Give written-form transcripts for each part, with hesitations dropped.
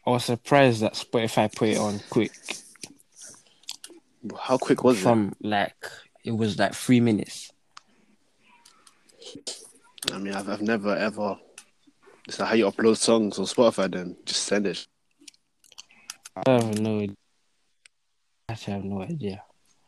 I was surprised that Spotify put it on quick. How quick was it? It was like 3 minutes. I mean, I've never ever. It's like how you upload songs on Spotify. Then just send it. I have no idea. Actually, I have no idea.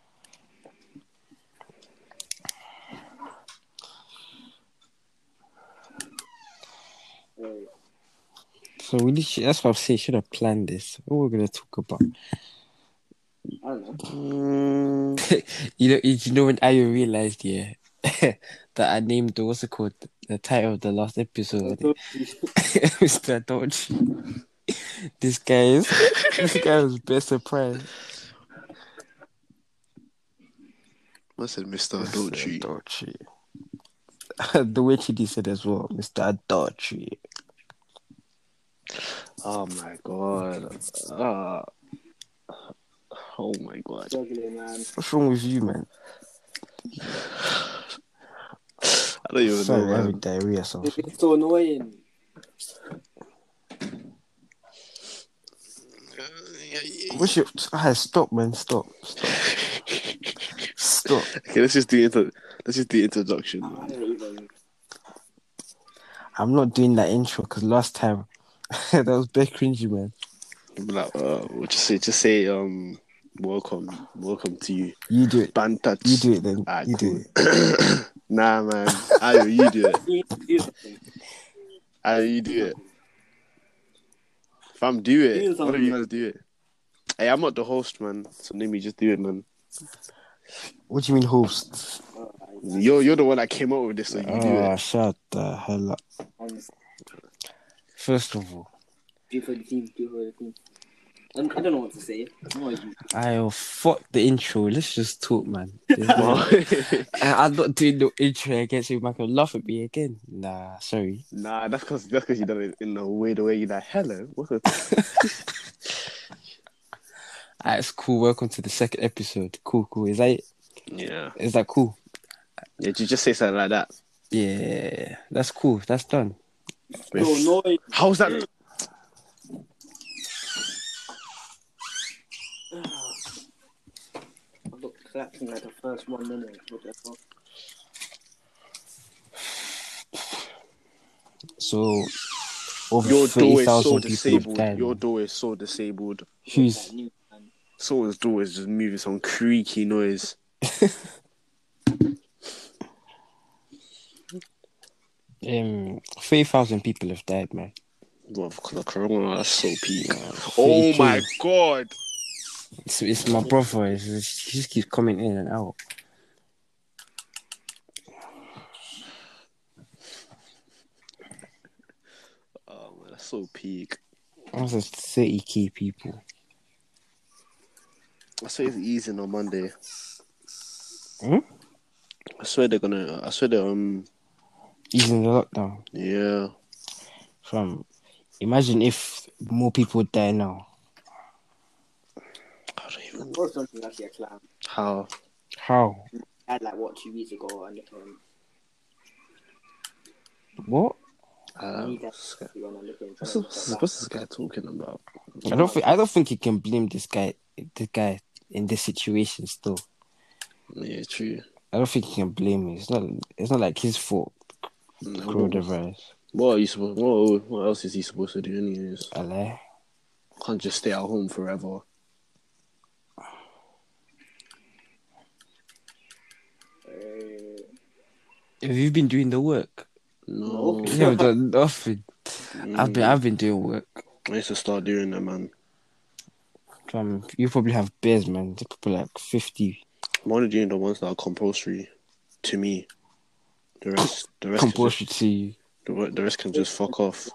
So that's what I'm saying. Should have planned this. What we're gonna talk about? I don't know. You know when I realized, yeah, that I named what's it called? The title of the last episode, Mr. Adultery. This guy was best surprised. I said Mr. Adultery. Adultery. The way Chidi said as well, Mr. Adultery. Oh my god. Oh my god. Struggling, man. What's wrong with you, man? I don't even Sorry, know, having man. diarrhea or something. It's so annoying. Stop, man. Stop. Okay, let's just do the introduction. I Man. don't even. I'm not doing that intro because last time that was very cringy, man. Like, we'll just say welcome to you. You do it. Bantat. You do it then. Alright, You cool. do it. Nah, man. Ayo, you do it. Do something. Ayo, you do it. Fam, do it. Do What something. do you guys do it? Hey, I'm not the host, man. So let me just do it, man. What do you mean, host? You're the one that came up with this, so you do it. Shut the hell up. First of all, Do for the team. I don't know what to say. I'll fuck the intro. Let's just talk, man. I'm not doing no intro again, so you might laugh at me again. Nah, sorry. Nah, that's because you done it in the way you're like, hello. What's up? It's cool. Welcome to the second episode. Cool. Is that it? Yeah. Is that cool? Yeah, you just say something like that. Yeah, that's cool. That's done. So annoying. How's that? I got clapped in like the first 1 minute. What the fuck? So, over Your door is so 30,000 people have disabled. died. Your door is so disabled. Who's? Someone's door is just moving some creaky noise. 3,000 people have died, man. Well, because of Corona, that's so peak. Oh my god! It's my brother. He just keeps coming in and out. Oh man, that's so peak. That's just 30k people. I swear it's easing on Monday. Hmm? I swear they're Easing the lockdown. yeah. Imagine if more people die now. I don't even know. Or something actually a clown. How? I had like what 2 weeks ago and What? What's this guy talking about? I don't think you can blame this guy in this situation still. Yeah, true. I don't think you can blame him. It's not like his fault. Coronavirus. What else is he supposed to do anyways? Alley. Can't just stay at home forever. Have you been doing the work? No. You haven't done nothing. I've been doing work. I need to start doing that, man. You probably have bears, man. They're probably like 50. I'm only doing the ones that are compulsory to me. The rest Compulsory to you. The rest can just fuck off.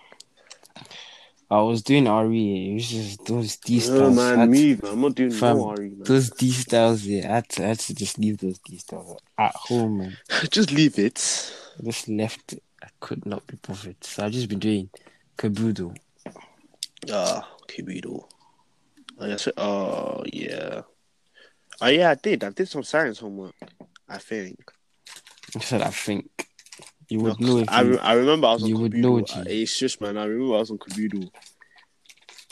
I was doing RE. It was just those D styles. No, man, I'm not doing no RE, man. Those D styles, yeah. I had to just leave those D styles at home, man. Just leave it. I just left it. I could not be bothered. So I've just been doing Kabuto. Kabuto. Yeah. Oh, yeah, I did. I did some science homework, I think. I said, I think. You would know if I remember I was on you would know Kabuto. Hey, shush, man. I remember I was on Kabuto.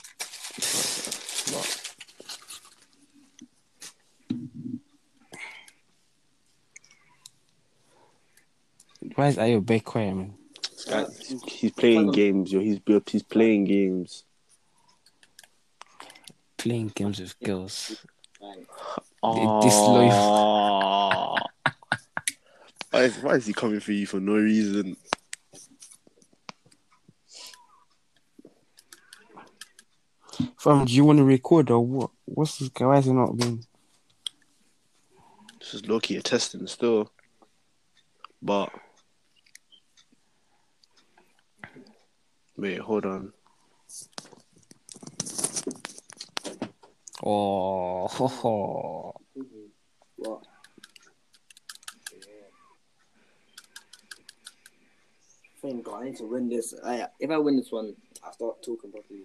Why is Ayo back quiet, man? He's playing games, yo. He's playing games. Playing games with girls. Right. Disloyal. Why is he coming for you for no reason? Fam, do you want to record or what? What's this guy? Why is he not being? This is low-key a testing still. But wait, hold on. Oh, ho, ho. What? Thank God, I need to win this. If I win this one, I'll start talking properly.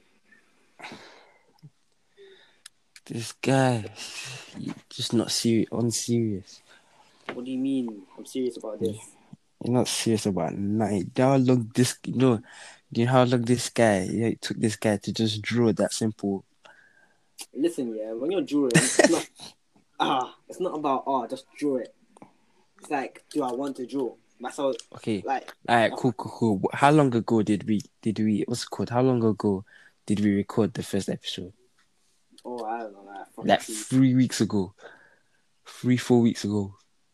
This guy, just not unserious. What do you mean? I'm serious about this. You're not serious about night. Do you know how long this guy? Yeah, it took this guy to just draw that simple. Listen, yeah, when you're drawing, it's not about just draw it. It's like, do I want to draw? That's how. Okay. Like, Alright, cool. How long ago did we? What's it called? How long ago did we record the first episode? oh, I don't know, Like 3 weeks ago, 4 weeks ago,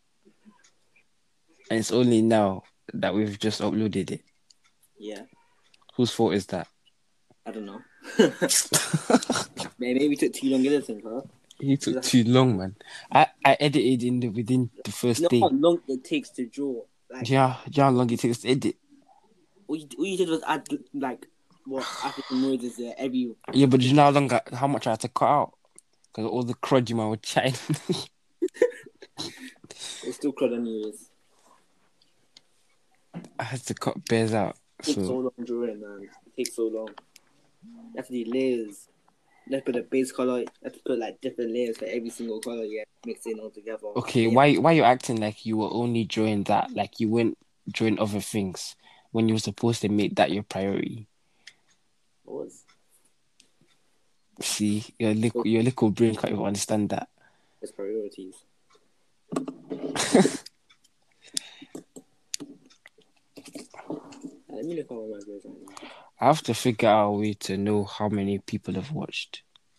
and it's only now that we've just uploaded it. Yeah, Whose fault is that? I don't know. Maybe we took too long editing, huh? He took too long, man. I edited within the first You know day. how long it takes to draw? Like, Do you know how long it takes to edit? all you did was add like what African noises there every. Yeah, but do you know how much I had to cut out? Because all the crud you man were chatting. It's still crud anyways. I had to cut bears out. It takes so So long drawing, man. It takes so long. You have to do layers. You have to put a base color. You have to put like different layers for every single color. Yeah, mixing all together. okay, Yeah. why you acting like you were only drawing that? Like you weren't drawing other things when you were supposed to make that your priority. What was? See, your little brain can't even understand that. It's priorities. Let me look at what my grades right now. I have to figure out a way to know how many people have watched.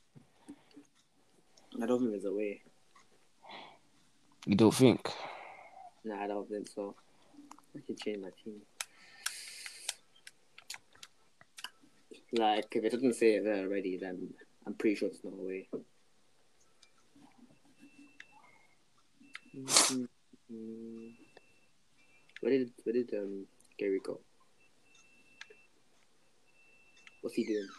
I don't think there's a way. You don't think? Nah, I don't think so. I can change my team. Like, if it doesn't say it there already, then I'm pretty sure there's no way. Where did Gary go? What's he doing?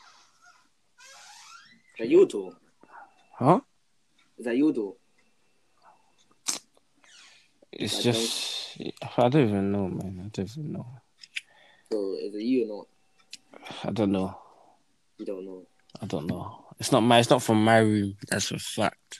Is that your door? Huh? Is that your door? It's just I don't even know, man. I don't even know. So is it you or not? I don't know. You don't know. I don't know. It's not from my room. That's a fact.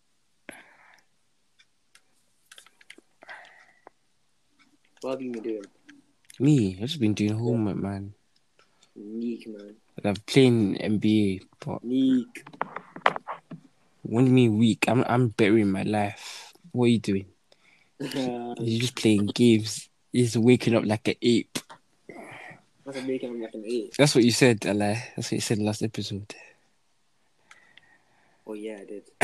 What have you been doing? Me, I've just been doing homework, man. Neek, man. I'm playing NBA, but Neek. what do you mean weak? I'm better in my life. What are you doing? You're just playing games. You're just waking up like an ape. That's making him like an 8. That's what you said, Allah. That's what you said last episode. Oh yeah, I did.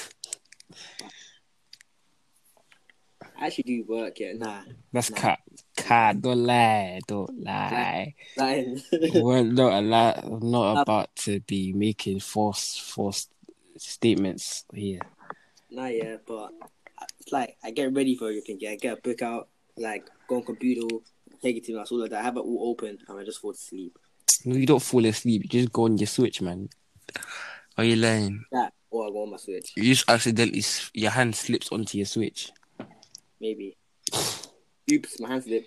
I actually do work, yeah. Nah. That's cat. Cat, don't lie. Lying. We're not about to be making false statements here. Nah, yeah, but it's like I get ready for everything. Yeah, I get a book out, like go on computer, take it to my all like that. I have it all open, and I just fall asleep. No, you don't fall asleep. You just go on your Switch, man. Are you lying? That or I go on my Switch. You just accidentally your hand slips onto your Switch. Maybe. Oops, my hand slipped.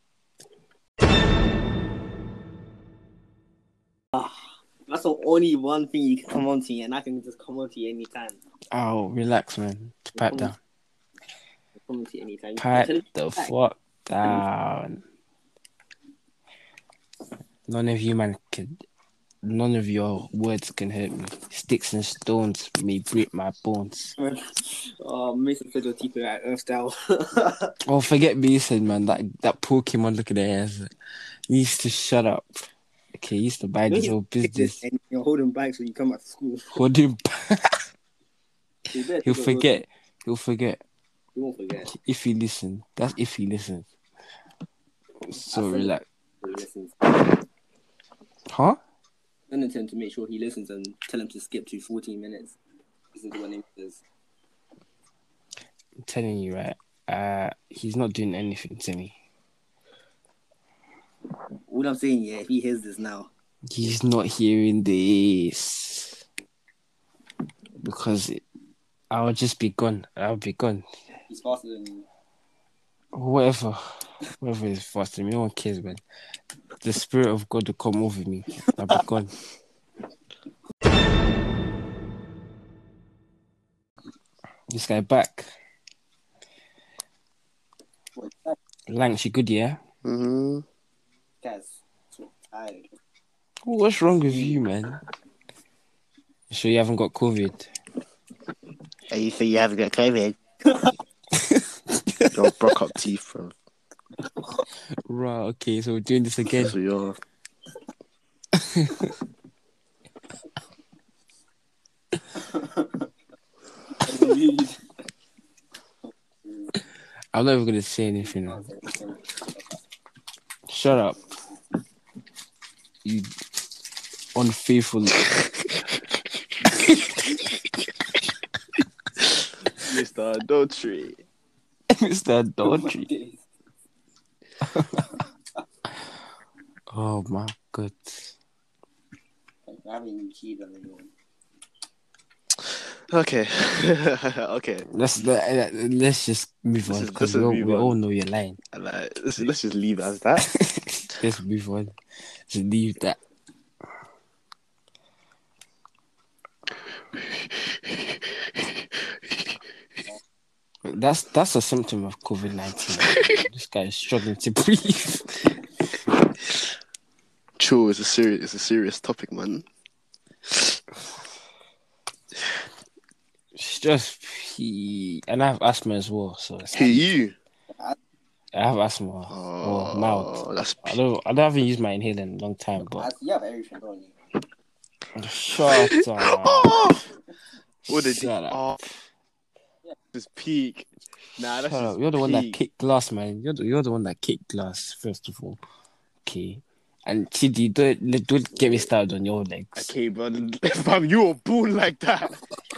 That's the only one thing you can come on to, and I can just come on to you anytime. Oh, relax, man. Pipe down. Come on to you anytime. Pipe the fuck down. None of you, man, could None of your words can hurt me. Sticks and stones may break my bones. Oh, Mason said your teeth are like Earth style. Oh, forget Mason, man. That Pokemon look at their ass. He used to shut up. Okay, he used to buy this whole business. And you're holding back so you come back to school. Hold him. You better He'll take a forget. He'll forget. You won't forget. If he listens. That's if he listens. So I relax. He listens. Huh? Send it to him to make sure he listens and tell him to skip to 14 minutes. Listen to what name it is. I'm telling you, right? He's not doing anything to me. All I'm saying, yeah, if he hears this now, He's not hearing this. Because I'll just be gone. I'll be gone. he's faster than you. Whatever is faster. No one cares, man. The spirit of God will come over me. I'll be gone. This guy back. What? That Lanks, you good, yeah? Mm-hmm. guy's so tired. What's wrong with you, man? You sure you haven't got COVID? Hey, you think you haven't got COVID? Your broke up teeth, bro. Right, okay, so we're doing this again. So you're. I'm not even going to say anything. Man. Shut up. You unfaithful. Mr. Adultery. Mr. Adultery. Oh my God. I haven't even cheated on anyone. Okay. Okay. Let's just move on because we all know you're lying. Like, let's just leave it as that. Let's move on. Just leave that. That's a symptom of COVID-19. This guy is struggling to breathe. True, it's a serious topic, man. It's just and I have asthma as well, so it's Hey, you. I have asthma or mild. That's I haven't used my inhaler in a long time, but You have everything, don't you? shut up. What did Shut up. Oh, this peak. Nah, that's Shut just up. You're the one that peak. kicked glass, man. You're the one that kicked glass, first of all. Okay. And Chidi, don't get me started on your legs. Okay, but fam, you were born like that.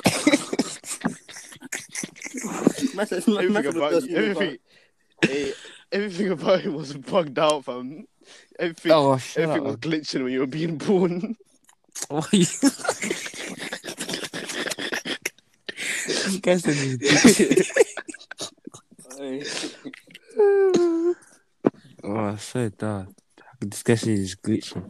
Everything about you, everything about you was bugged out, fam. Everything was glitching when you were being born. What are you? You guys said oh, so dark. This guy is glitching.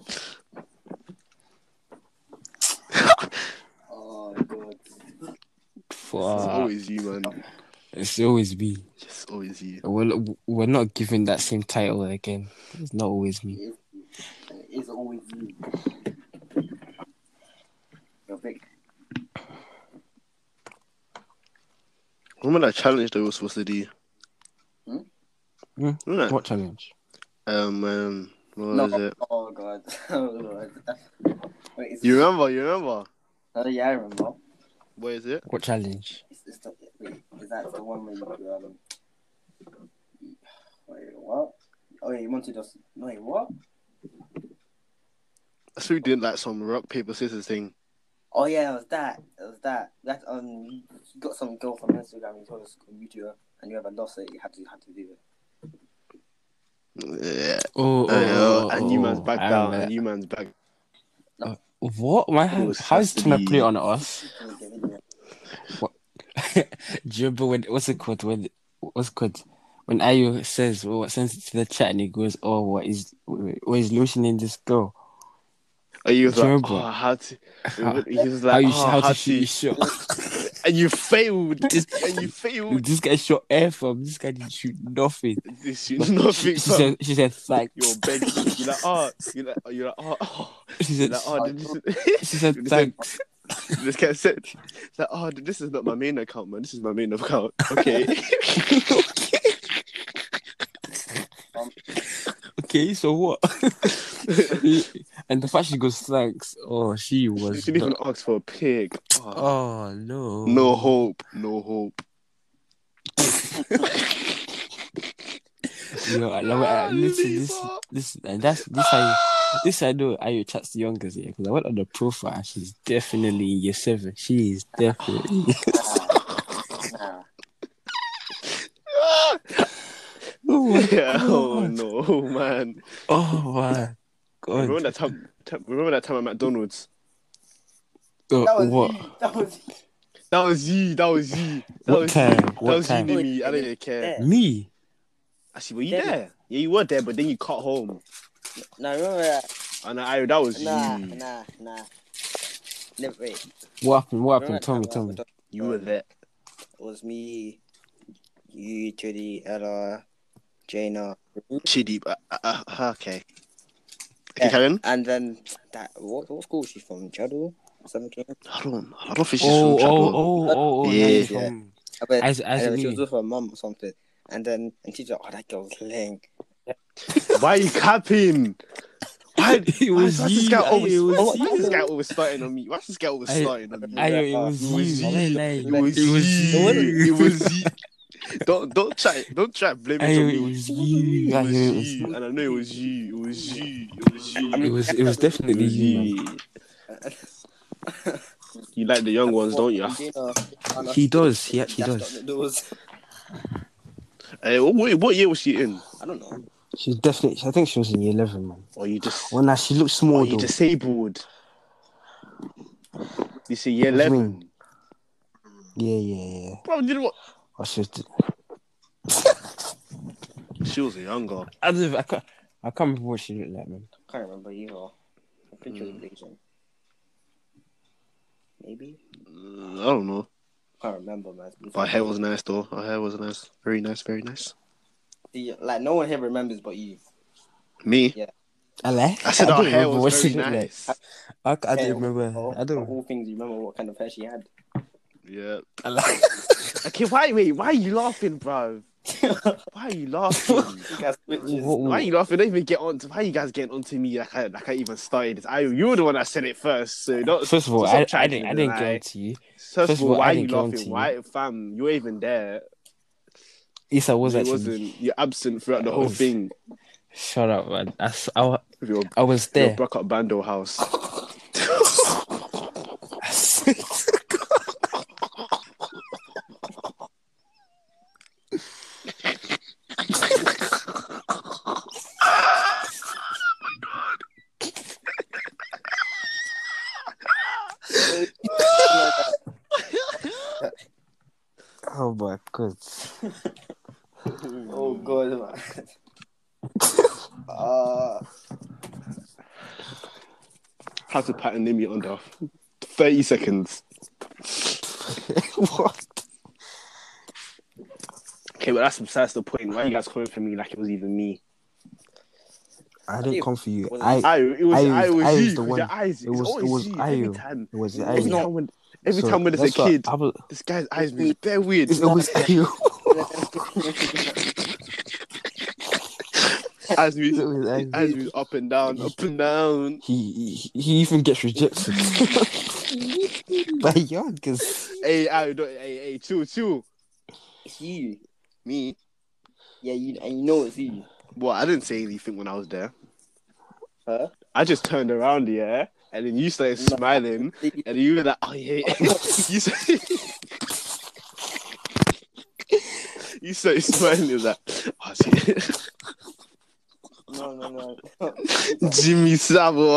Oh my God. It's always you, man. It's always me. It's always you. We're not giving that same title again. It's not always me. It's always you. You're big. Remember that challenge they were supposed to do? What challenge? What was it? Oh God. Oh God. Wait, You remember? Oh yeah, I remember. What is it? What challenge? Is that the one where you wait, what? Oh yeah, you wanted us. No, wait, what? So we did like some rock paper scissors thing. Oh yeah, it was that. That you got some girl from Instagram. You told us to meet you, and you ever lost it. You had to do it. Yeah. And you man's back down. And you man's back. What? How's trying to play on us? What? Do you remember what's it called? When Ayu says, sends it to the chat and he goes, what is lotioning this girl? He was like, how to... He was like, how to shoot your shot. And you failed. This guy shot air from. This guy didn't shoot nothing. She said, thanks. You're begging. You're like, She said, like, oh, this she said this thanks. This guy said, it's like, oh, this is not my main account, man. This is my main account. Okay. Okay, so what? And the fact she goes thanks. Oh, she was. She didn't even ask for a pig. Oh no. No hope. No hope. Yo, listen, and that's this I know Ayo chats the youngest here because I went on the profile and she's definitely in year 7. She is definitely. Oh no, man. Oh my God. Remember that time at McDonald's? What? That was you. What time? That was you, Nimi. I don't even care. Me? Actually, were you there? Yeah, you were there, but then you cut home. Nah, remember that? And that was you. Nah. Never, wait. What happened? Tell me. You were there. It was me, you, Chidi, Ella, Jaina. Chidi. Okay. Yeah. Karen? And then what school is she from? Jadu? 17? I don't think she's from Chado. Yeah. As she was with her mum or something. And she's like, oh, that girl's lame. Why are you capping? Why is this guy always starting on me? Why is this guy always starting on me? It was you. Don't try blaming it on me. It was you. And I know it was you. It was definitely you. You like the young ones, don't you? He does. He actually does. Hey, what year was she in? I don't know. She's definitely. I think she was in year 11, man. Or you just? Well, now she looks small. You disabled. You see, year 11. Yeah. Bro, you know what? Oh, she was a young girl. I can't remember what she looked like, man. I can't remember either. I think she was Asian. Maybe? I don't know. I can't remember, man. Her hair was nice, though. Her hair was nice. Very nice. Yeah, like, no one here remembers but you. Me? Yeah. I said her hair was very nice. I don't remember. I don't. All things, you remember what kind of hair she had? Yeah. Okay, why are you laughing, bro? Why are you laughing? Why are you laughing? Don't even get on to. Why are you guys getting onto me like I even started this? You were the one that said it first. So don't. First of all, I didn't get onto you. First of all, why are you laughing? Why, fam? You were even there. Issa was actually. Wasn't. You're absent throughout the whole thing. Shut up, man. I was there. Your Brock Up Bando house. Oh my God. Oh God, man. Had to pat Nimi under 30 seconds. What? Okay, but that's besides the point. Why are you guys coming for me like it was even me? I didn't come for you. It was you. The one. Your eyes. It was you. Ayo. It was Ayo. Every time when there's a kid, this guy's eyes was very weird. It was Ayo. Eyes moves up and down. He even gets rejected by youngers. Hey, chill. It's you. Me? Yeah, you know it's you. Well, I didn't say anything when I was there. Huh? I just turned around, yeah, and then you started smiling, and you were like, "Oh yeah." You started smiling. You was like, "Oh shit." No. Jimmy Savo.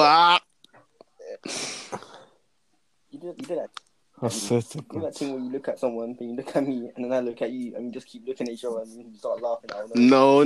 You did that. I swear to You know God. that thing where you look at someone, then you look at me, and then I look at you, and we just keep looking at each other, and you start laughing. No.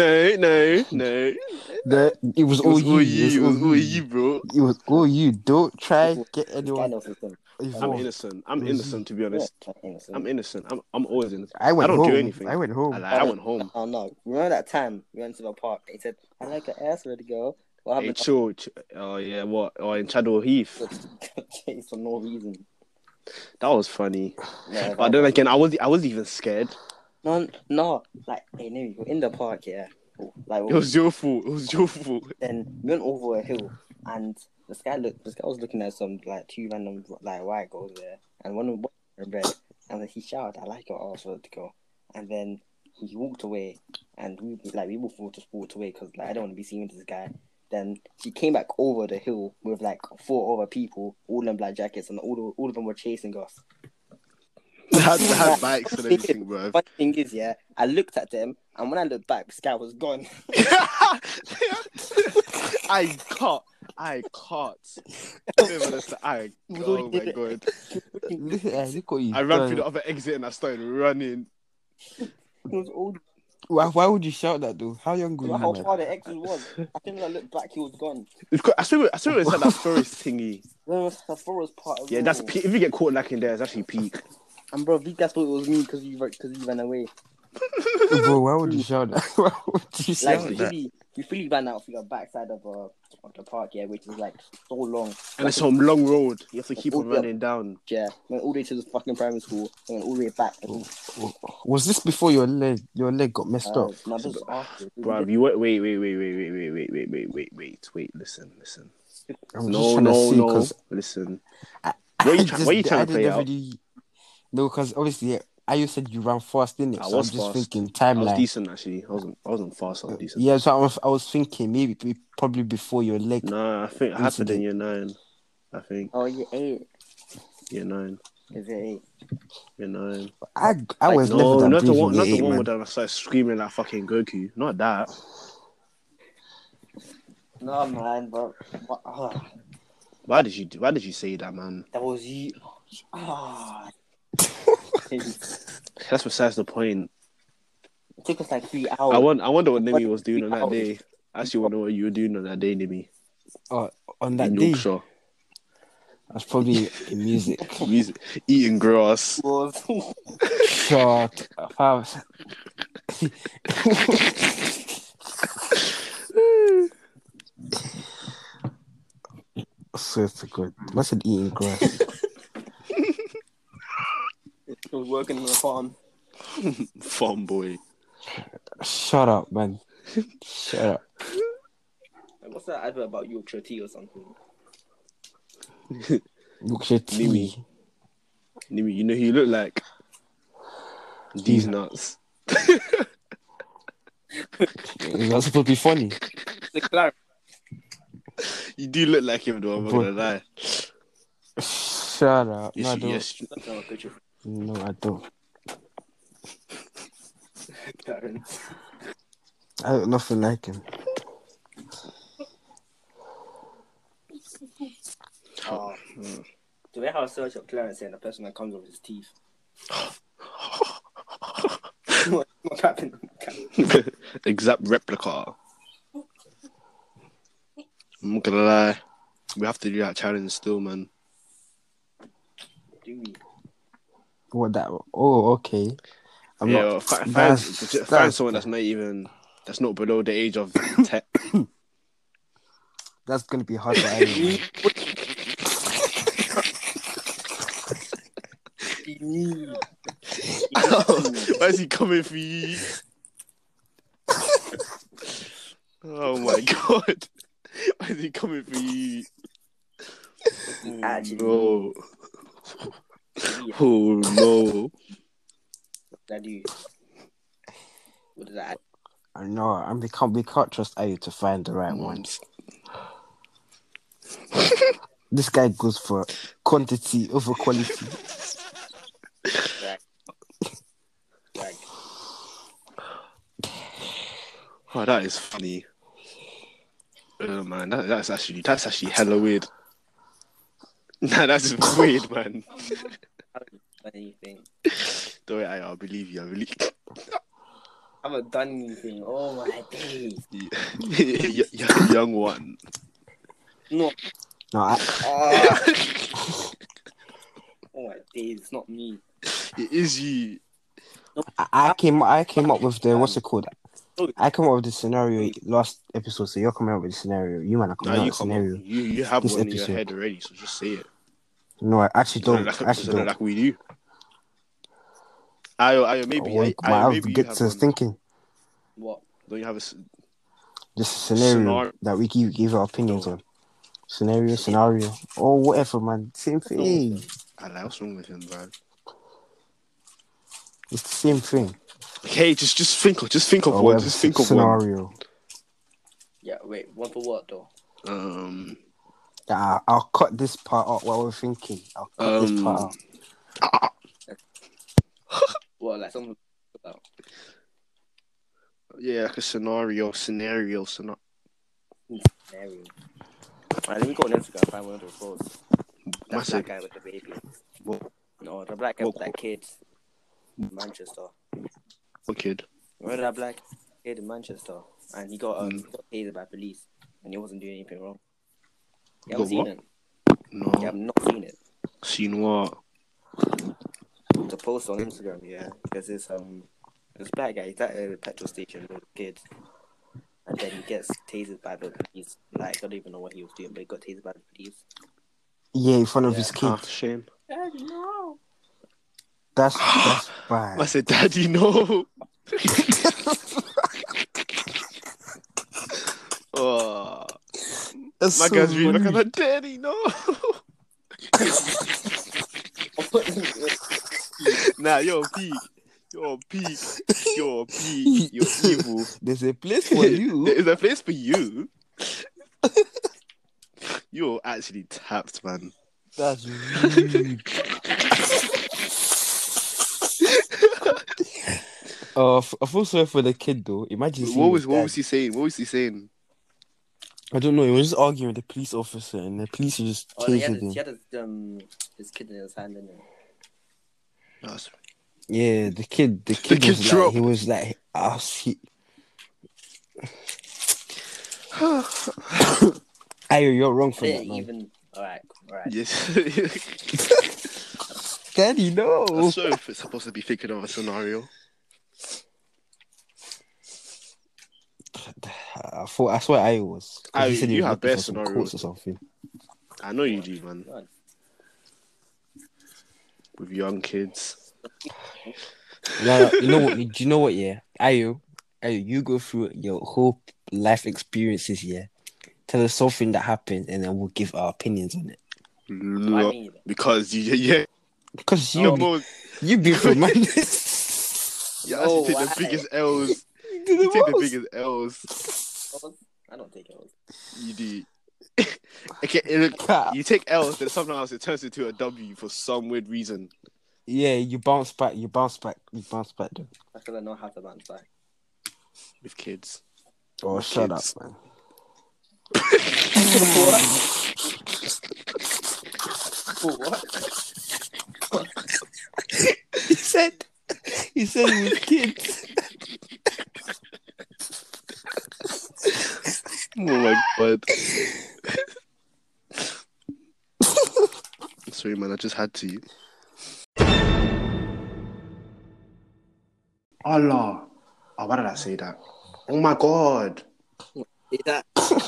It was all you. It was all you, bro. It was all you. Don't try get anyone. I'm innocent. I'm innocent, to be honest. I'm innocent. I'm always innocent. I don't do anything. I went home. I went home. Oh no! Remember that time we went to the park? He said, "I like an ass ready girl," What Hey, happened? chill. Oh yeah, what? Oh, in Chadwell Heath. Chase for no reason. That was funny. Yeah, But then again, I wasn't even scared. no. Like, hey, no, you're in the park, yeah. Like, It was your fault. It was your fault. then we went over a hill, and this guy was looking at some like two random like white girls there, and one of them in red, and then he shouted, "I like your ass," for the girl, and then he walked away, and we both just walked away because like I don't want to be seen with this guy. Then she came back over the hill with like 4 other people, all in black jackets, and all of them were chasing us. They had bikes and everything, bro. Funny thing is, yeah, I looked at them, and when I looked back, this guy was gone. I caught. Oh my god! Look what you I ran through the other exit and I started running. He was old. Why would you shout that though? How young were you? How man? far the exit was. I think when I looked back, he was gone. I swear it was like that forest thingy. Then it was the forest part. Yeah, that's peak. If you get caught like in there, it's actually peak. And bro, these guys thought it was me because you ran away. Bro, why would you shout that? Why would you shout Like that? you really ran out through the backside of the park, yeah, which is like so long. And it's some long road. You have to keep on running down. Yeah, went all the way to the fucking primary school, and went all the way back. Was this before your leg got messed up? No, this was after. Bro, you wait. Listen. I'm just trying to see, No. 'cause Listen. What are you trying to play out? No, because obviously, you said you ran fast, didn't it? I So was I'm just fast. thinking I was timeline. decent actually. I wasn't fast. I was decent. Yeah, so I was thinking maybe probably before your leg. Nah, I think it happened in year 9. I think. Oh, year 8. Year 9. Is it 8? Year 9. I was never that not the brave one. in Not year the 8, one man. where I started screaming like fucking Goku. Not that. No, man, bro. Why did you say that, man? That was you. Ah. That's besides the point. It took us like 3 hours. I wonder what Nimi was doing on that day. I actually wonder what you were doing on that day, Nimi. On that In day, Yorkshire. that's probably in music. Eating grass. Short. So it's good. What's it eating grass? He was working on the farm. Farm boy. Shut up, man. Shut up. What's that advert about Yorkshire tea or something? Yorkshire tea. Nimi, you know who you look like? These nuts. Is that supposed to be funny? You do look like him though, I'm not gonna lie. Shut up. No, I don't. Yes. No, I don't. I look nothing like him. Do they have a search of Clarence and the person that comes with his teeth? What's happening? Exact replica. I'm not gonna lie. We have to do that challenge still, man. Do we? What that? Oh, okay. Find someone that's not below the age of 10. That's gonna be hard for anyone. Why is he coming for you? Oh my god. Why is he coming for you? Actually, No. Oh no. that do. What does that? I know. And we can't trust Ayu to find the right ones. This guy goes for quantity over quality. Right. Oh, that is funny. Oh man, that's actually hella weird. Nah, that's weird, man. Anything. Don't worry, I believe you. I believe. I haven't done anything. Oh my days. Young one. No. No, Oh my days. It's not me. It is you. I came up with the what's it called? I come up with the scenario last episode, so you're coming up with the scenario. You man are Nah, coming up you with the come up. scenario You have this one in your episode. head already, so just say it. No, I actually don't. I Does actually it look don't. like we do? Ayo, maybe, Well, might have maybe you get have to one. thinking. What? Don't you have Just a scenario that we give our opinions on. Scenario, or whatever, man. Same thing. I like what's wrong with him, bro? It's the same thing. Okay, just think of Or one. whatever, Just think of one. scenario. Yeah, wait. One for what though? I'll cut this part out while we're thinking. I'll cut this part out. What, like something about? Yeah, like a scenario. Scenario. Alright, let me go on Instagram and find one of those posts. That Massive. black guy with the baby. What? No, the black guy with that kid in Manchester. What kid? Remember that black kid in Manchester? And he got tasered by police and he wasn't doing anything wrong. You haven't seen it? No. You have not seen it. Seen what? It's a post on Instagram, yeah. Because this black guy, he's at a petrol station with a kid. And then he gets tasered by the police. Like, I don't even know what he was doing, but he got tasered by the police. Yeah, in front of his kid. Shame. Daddy, no. That's bad. I said, Daddy, no. Oh, That's my so guy's really funny. like, Daddy, no. Nah, you're a peak. You're a peak. You're a peak. You're evil. There's a place for you. There is a place for you. You're actually tapped, man. That's rude. I feel sorry for the kid though. Imagine seeing What his was dad. he saying? What was he saying? I don't know. He was just arguing with the police officer, and the police just He had tasered him. his kid in his hand, didn't he? That's Yeah, the kid kid was like, dropped. he was like, Ayo, you're wrong for that, man. Even alright. yes. Daddy, no. I'm sorry if it's supposed to be thinking of a scenario. I swear I was. 'Cause he said he You was have looking best for some scenarios. quotes or something. I know you do, man. God. With young kids. No, you know what? Do you know what? Yeah, Ayo, you go through your whole life experiences. Yeah, tell us something that happened, and then we'll give our opinions on it. I mean, Because yeah. Because You you be from man. actually take the biggest L's. You take the biggest L's. I don't take L's. You do. Okay, look, you take L's, then sometimes it turns into a W for some weird reason. Yeah, you bounce back. Though. I feel I know how to bounce back. With kids. Oh, With shut kids. up, man. What? He said with kids. Oh my god. Sorry, man, I just had to. Allah. Oh, why did I say that? Oh my god. Is that?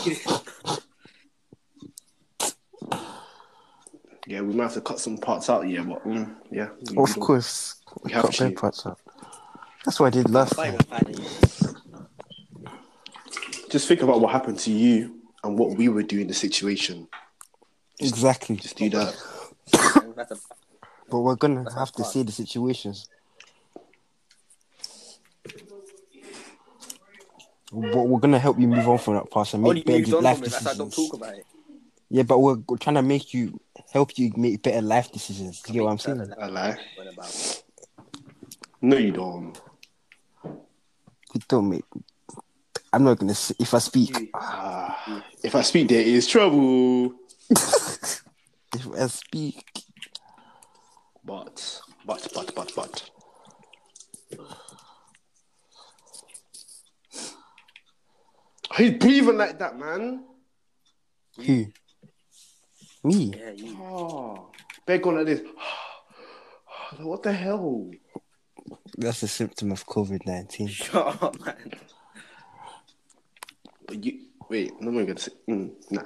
Yeah, we might have to cut some parts out, yeah, but yeah. Of course, We have to. parts out. That's what I did last time. Just think about what happened to you and what we would do in the situation. Exactly. Just do that. But we're gonna have to see the situations. But we're gonna help you move on from that past and make better life decisions. I don't talk about it. Yeah, but we're trying to help you make better life decisions. You get what I'm saying? I lie. No, you don't. You don't make. I'm not gonna say if I speak. If I speak, there is trouble. If I speak. But. He's breathing like that, man. Who? Me? Yeah, you. Oh, beg on like this. What the hell? That's a symptom of COVID-19. Shut up, man. Wait, no one gonna say. Nah.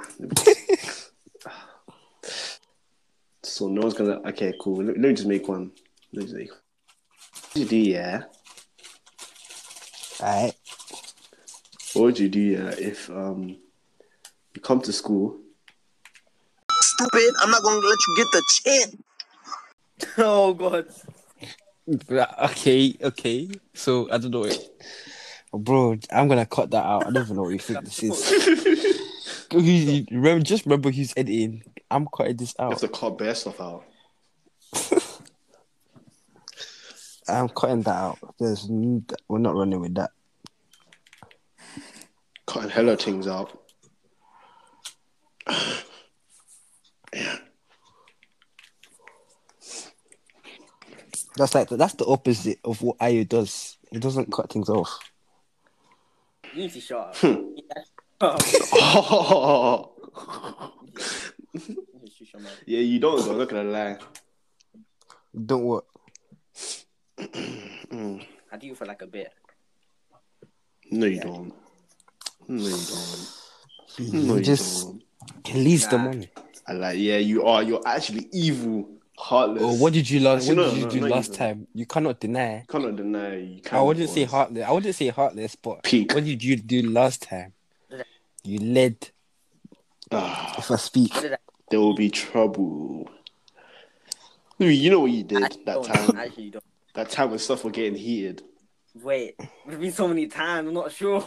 So no one's gonna. Okay, cool. Let me just make one. What would you do, yeah? Alright. What would you do, yeah, if you come to school? Stupid! I'm not gonna let you get the chance. Oh God. Okay. So I don't know it. Bro, I'm gonna cut that out. I don't even know what you think this is. Remember who's editing. I'm cutting this You have out. to cut bare stuff out. I'm cutting that out. We're not running with that. Cutting hella things out. Yeah. That's the opposite of what Ayu does. He doesn't cut things off. You need to shut up. Oh. You need to shut your mouth. Yeah, you don't. I'm not gonna lie. Don't what? I do for like a bit. No, you don't. No, you don't. He No, you just don't. release the Nah. money. I like. Yeah, you are. You're actually evil, heartless. Oh, what did you last? Actually, What did you do not last evil. time? You cannot deny. You cannot deny. You I kind wouldn't of say was. heartless. I wouldn't say heartless, but Peak. what did you do last time? You led. Ah, If I speak, What did I there will be trouble. You know what you did that don't. time. Actually don't. That time when stuff were getting heated. Wait, there's been so many times. I'm not sure.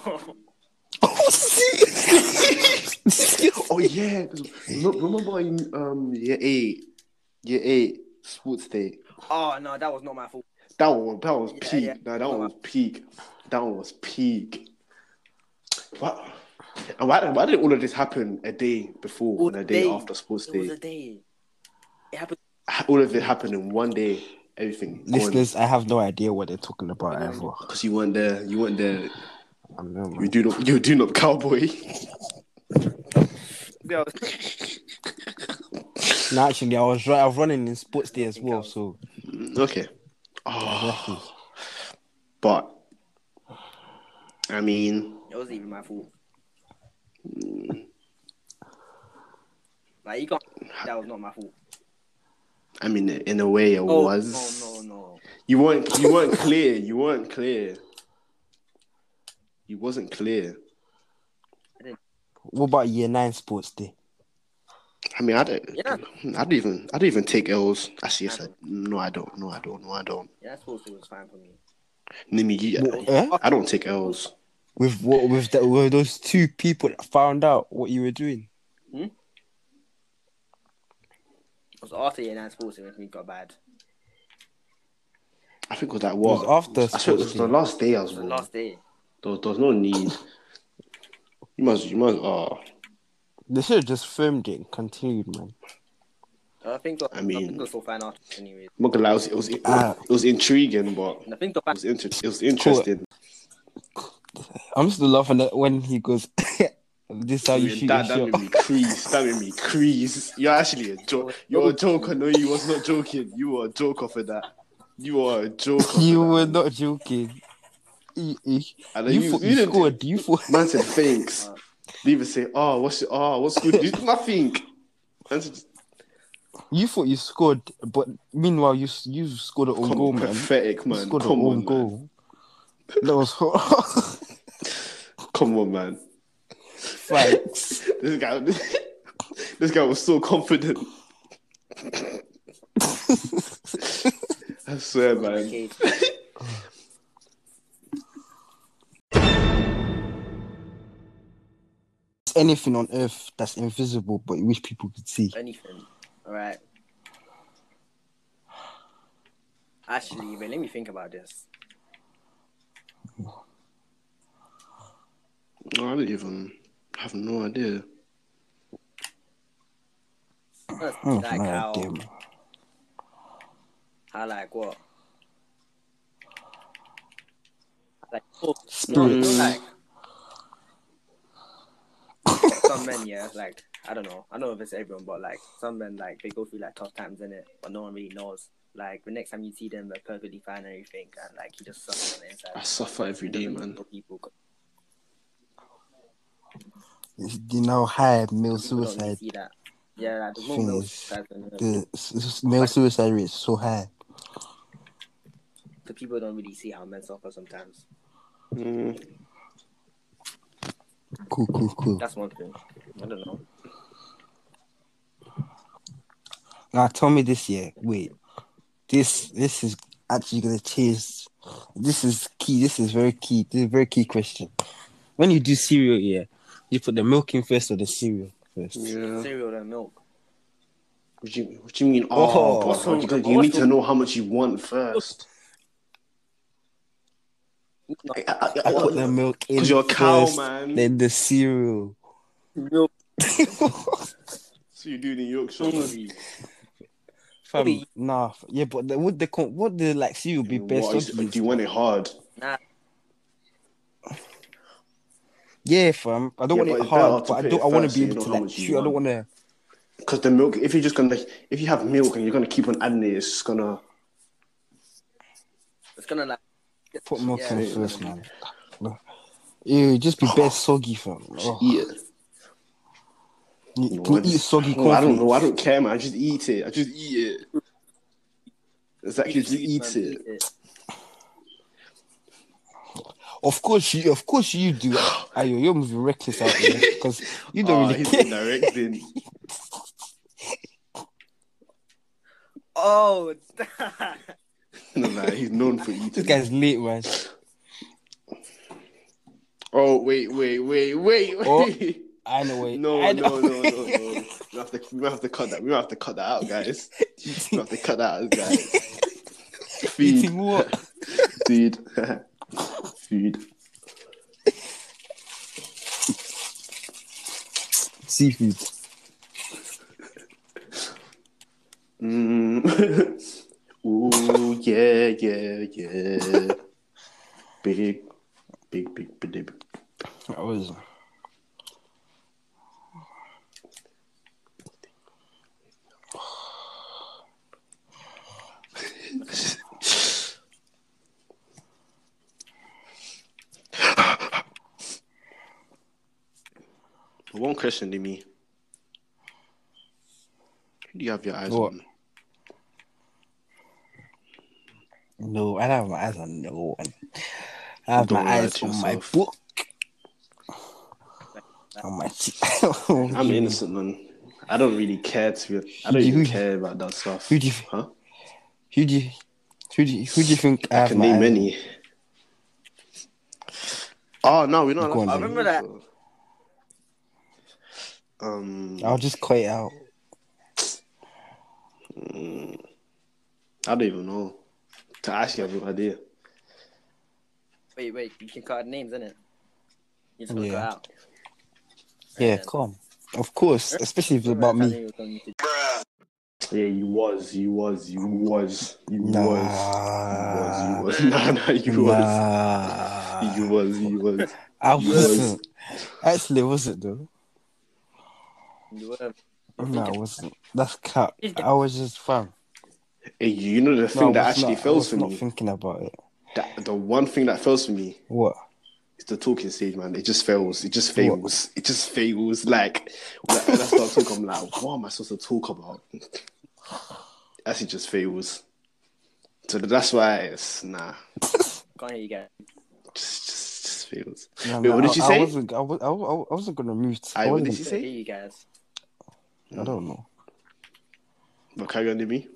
Oh yeah, 'cause remember in year eight sports day. Oh no, that was not my fault. That was Yeah, peak. yeah. No, that one was peak. That one was peak. What? And why did all of this happen a day before and a day after sports It was day? a day. It happened. All of it happened in one day. Everything. listeners, I have no idea what they're talking about ever. Because you weren't there. You weren't there. I know, man. You do not cowboy. Yeah, No, actually, I was running in sports day as well, so Okay. exactly. Oh, but I mean, it wasn't even my fault. Like you can't. That was not my fault. I mean, in a way, it was. No. You weren't clear. You weren't clear. You wasn't clear. What about year 9 sports day? I mean, I don't even take L's. Actually, yes, I don't. no, I don't. Yeah, that sports day was fine for me. I don't take L's. With were those two people that found out what you were doing? It was after year 9 sports day when things got bad. I think it was like It what? was after I swear it was sports the day. last day as It was the well. last day. There was no need. You must. They should have just filmed it and continued, man. I think I mean- it was so fine after anyways. I'm not gonna lie, it was intriguing, but And I think the it was interesting. I'm still laughing at when he goes, "This is how you shoot that your made shot." me crease. That made me crease. You're actually a joke. You're a joker. No, you was not joking. You were a joker for that. You are a joker. You for that, were man. not joking. You And then thought you didn't- scored. You thought Man said thanks. They even say, what's good? Nothing. Man said, you thought you scored, but meanwhile you scored an own goal, man. pathetic, You man. scored an Come own on, goal. man. That was hot. Come on, man. Thanks. This guy was so confident. I swear, man. okay. Anything on earth that's invisible but you wish people could see. Anything. Alright. Actually, wait, let me think about this. I have no idea. Like how idea, man. like what? Like no, Spirits. like some men, yeah, like I don't know if it's everyone, but like some men, like they go through like tough times in it, but no one really knows. Like the next time you see them, they're perfectly fine and everything, and like you just suffer on the inside. I suffer every day, man. People. You know, high male People don't really suicide see that. Yeah, like, there's more thing male is suicides than male suicide rate is so high. the people don't really see how men suffer sometimes. Cool. That's one thing. I don't know. Now tell me this year. Wait, this is actually gonna change. This is key. This is very key. This is a very key question. When you do cereal, yeah, you put the milk in first or the cereal first. Yeah. Cereal and milk. What do you mean? Oh, But you need to know how much you want first. I put the milk in Because you're a cow, first, man. then the cereal. Milk. So you do the Yorkshire. Fam, nah, yeah, but would the like cereal be best? Do you want it hard? Nah. Yeah, fam. I don't want it hard, but I want to be able to like shoot. I don't want to. Because the milk, if you have milk and you're gonna keep on adding it, it's gonna like put milk in first, man. Ew, just be best soggy, fam. just eat it. You can eat soggy cornflakes. I don't know. I don't care, man. I just eat it. Exactly, just eat it. Of course you do. Ayo, you're moving reckless out there because you don't really care. Directing. Oh, No, he's known for eating. This guy's late, man. Oh, wait. Oh, I know. Wait. No. We have to cut that. We have to cut that out, guys. We have to cut that out, guys. Eating what? Food. Seafood. Ooh, yeah. Big. That was. One question to me. Who do you have your eyes What? on? No, I don't have my eyes on no one. I have Don't my lie eyes to on my yourself. book. On my I'm innocent, man. I don't really care I don't even care about that stuff. Who do you think I I have can my name eyes many. Oh no, we're not. Go on, I then. remember that. on? I'll just cut it out. I don't even know. To actually have no idea. Wait, you can cut names, innit? You just gotta Yeah. cut out. Yeah, come on. Of course, especially if it's about me. Yeah, you was. Nah. You was. I wasn't. Actually, was it though? You were. No, I wasn't. That's cut. I was just fun. Hey, you know the thing that actually fails for I was me? not thinking about it. The one thing that fails for me What? is the talking stage, man. It just fails. It just fails. Like, when I start talking, I'm like, what am I supposed to talk about? Actually, just fails. So that's why it's nah. Can't hear you guys. Just fails. No, Wait, what did you say? I wasn't gonna move. What did you I say? hear you guys. I don't know. What carry on to me?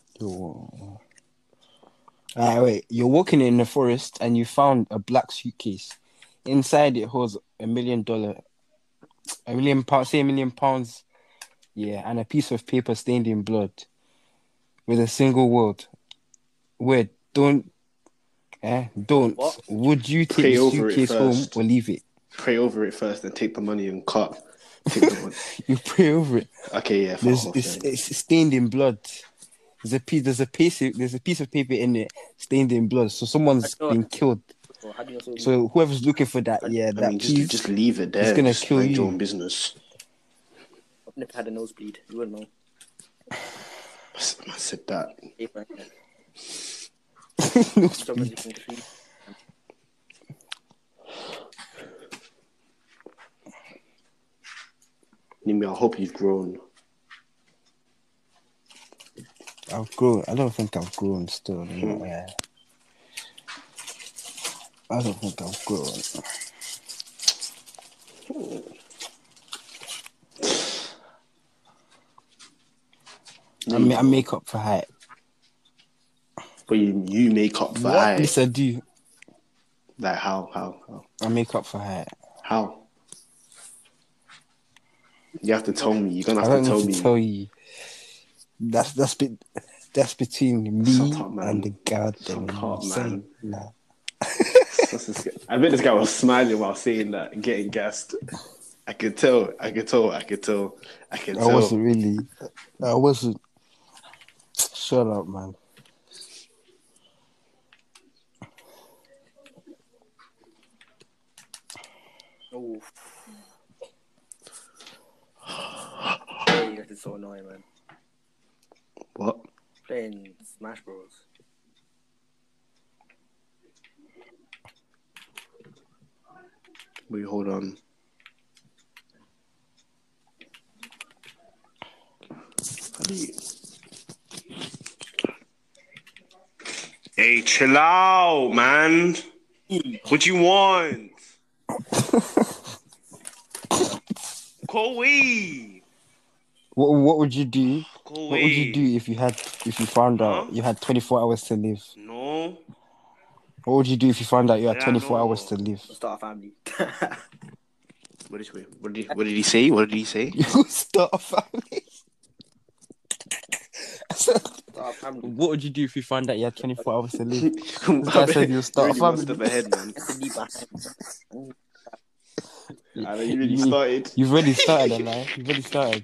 Alright, wait. You're walking in the forest and you found a black suitcase. Inside it holds $1 million, £1 million, say £1 million, yeah, and a piece of paper stained in blood, with a single word. Word. Don't. What? Would you take Pray the over it suitcase home first. or leave it? Pray over it first, then take the money and cut. Take the money. You pray over it. Okay, yeah. It's stained in blood. There's a piece of paper in it stained in blood. So someone's been killed. How do you know So whoever's looking for that, just leave it there. It's gonna just kill mind you. your own business. I've never had a nosebleed. You wouldn't know. I said that. Paper. No Someone speed. you can treat. Nimi, I hope you've grown. I've grown. I don't think I've grown still. Yeah. I don't think I've grown. I make up for height. But you make up for What? height. Yes, I do. Like how? I make up for height. How? You have to tell me. You're gonna I have don't to tell need me. to tell you. That's between me Shut up, man. and the girl. Shut up, man. Nah. I bet this guy was smiling while saying that and getting gassed. I could tell. I wasn't really. I wasn't. Shut up, man. Oh. Hey, that is so annoying, man. What? Playing Smash Bros. Wait, hold on. Hey, chill out, man. What you want? Go away. What would you do? Go away. What would you do if you found out you had 24 hours to live? No. What would you do if you found out you had 24 hours to live? Start a family. What did he say? What did he say? You start a family. Start a family. What would you do if you found out you had 24 hours to live? This guy said you'll start a family. Step ahead, man. That's a leave behind. I know you really started. You've already started, Eli. You've already started.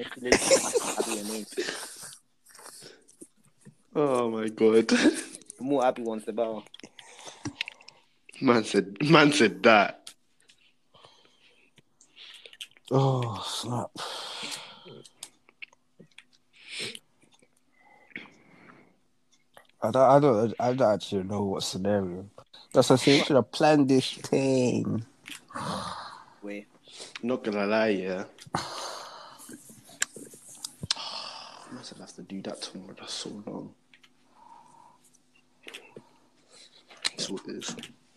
Oh my god. The more happy ones, the better. Man said that. Oh, snap. I don't actually know what scenario. That's what I say. You should have planned this thing. Wait. Not gonna lie, yeah. I must have to do that tomorrow. That's so long. That's what it is.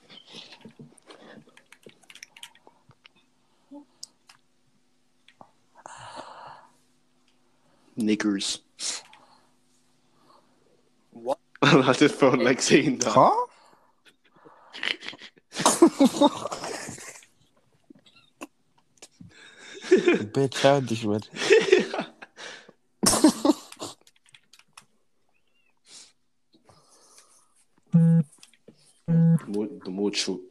Niggers. What? I just felt like saying that. Huh? A bit childish, man. The more true.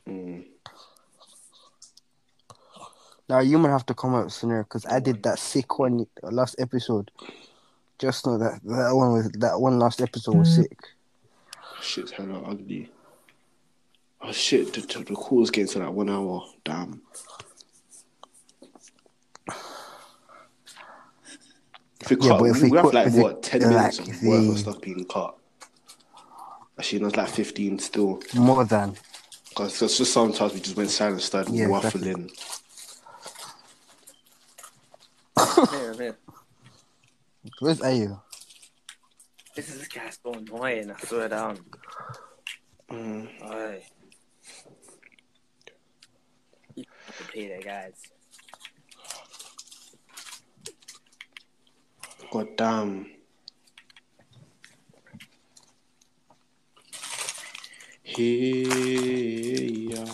Now you might have to come up with a scenario because I did that sick one last episode. Just know that one last episode was sick. Shit's hella ugly. Oh shit! The call's getting to like 1 hour. Damn. If we cut, we have like what 10 minutes of worth of stuff being cut. Actually, no, it's like 15 still. More than. Because it's just sometimes we just went silent, started waffling. Here. Where's Ayu? This guy's so annoying. I swear down. Alright. You have to play there, guys. God damn. Hey, yeah.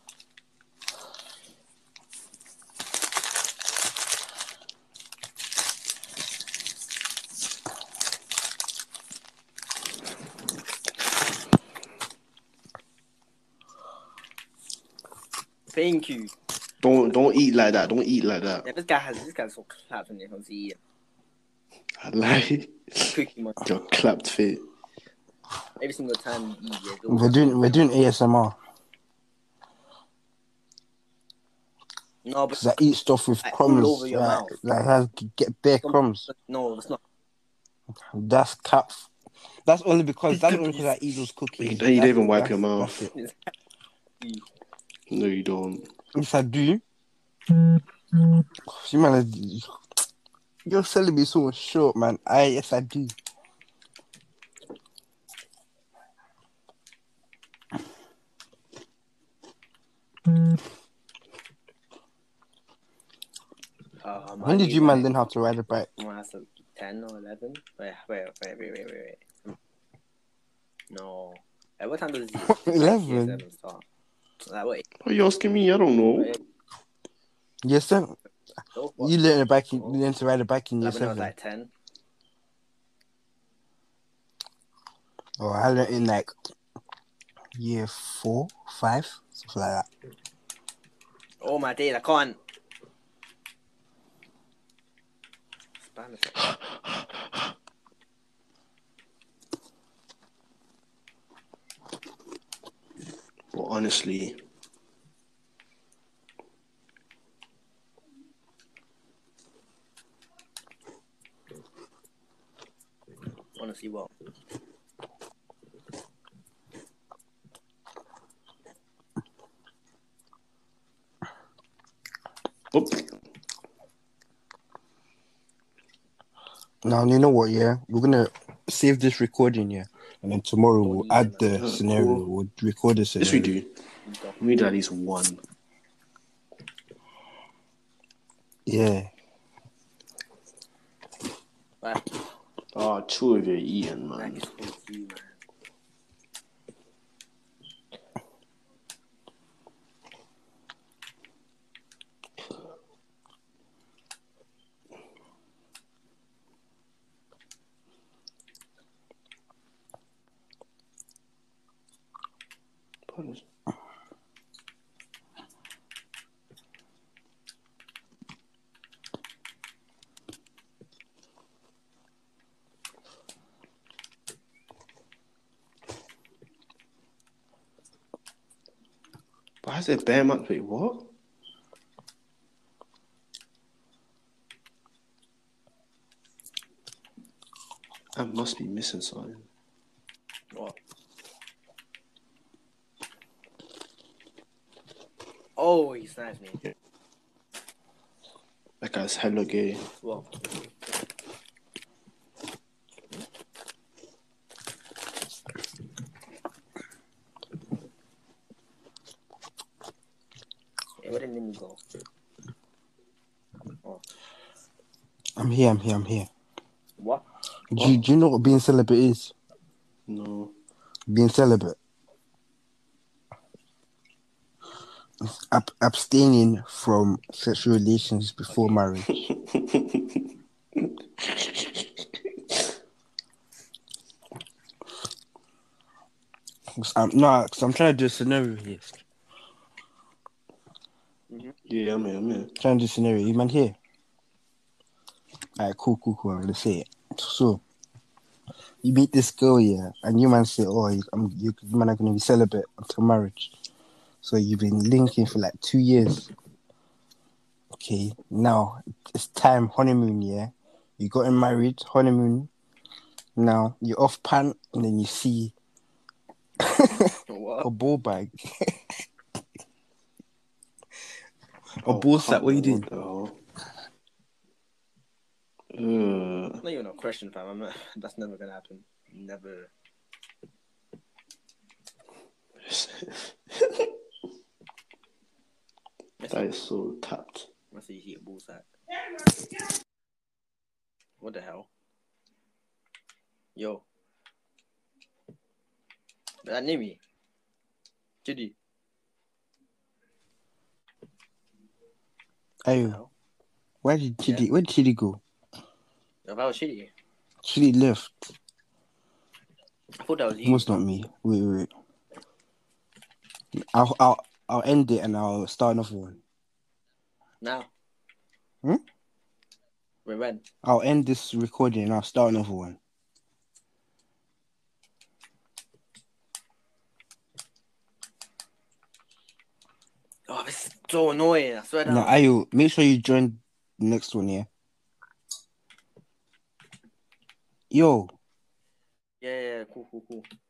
Thank you. Don't eat like that. Don't eat like that. Yeah, this guy's so clapped when he comes to eat. I lie. Cookie man. You're clapped fit. Every single time you eat, We're doing ASMR. No, but Because I eat stuff with like, crumbs. all over your mouth. Like has get bare crumbs. No, it's not. That's cap. That's only because I eat those cookies. You don't even wipe your mouth. Exactly. No, you don't. Yes, I do. You man, you're selling me so short, man. Yes, I do. When did you man learn how to ride a bike? When I was 10 or 11. Wait. No. At what time does it? 11. Start? Like what? Are you asking me? I don't know. Year 7. You learned to ride a bike in year Like when I was 7. like 10. Oh, I learned in like year 4, 5, something like that. Oh my days, I can't. Spanish. Well, honestly, what? oh, Now, you know what, yeah? We're going to save this recording, yeah? And then tomorrow we'll add the scenario. cool. We'll record the scenario. Yes, we do. We need at least one. Yeah. Bye. Oh, two of you eating, man. That is cool to you, man. Why is it bare month? Wait, what? I must be missing something. What? Oh, he sniped me. That guy's hella gay. What? Hey, where did Nimi go? Oh. I'm here. What? Do you know what being celibate is? No. Being celibate. Abstaining from sexual relations before marriage. I'm trying to do a scenario here. Yeah, I'm here. Trying to do a scenario. You man here? Alright, cool. I'm gonna say it. So, you meet this girl, yeah, and you man say, oh, you man are gonna be celibate until marriage. So you've been linking for like 2 years. Okay, now it's time, honeymoon, yeah. You gotten married, honeymoon. Now you're off pan, and then you see What? a ball bag. A ball sack, what you doing? Not even a question, fam. That's never gonna happen. Never. That is so tapped. I see you see a ball sack. What the hell? Yo. That Nimi. Chidi. Ayo. Where did Chidi go? If I was Chidi. Chidi left. I thought that was you. Almost not me. Wait. I'll end it and I'll start another one. Now. Hmm? Wait, when? I'll end this recording and I'll start another one. Oh, this is so annoying. I swear down. Now, Ayo, make sure you join the next one, yeah? Yo. Yeah, cool.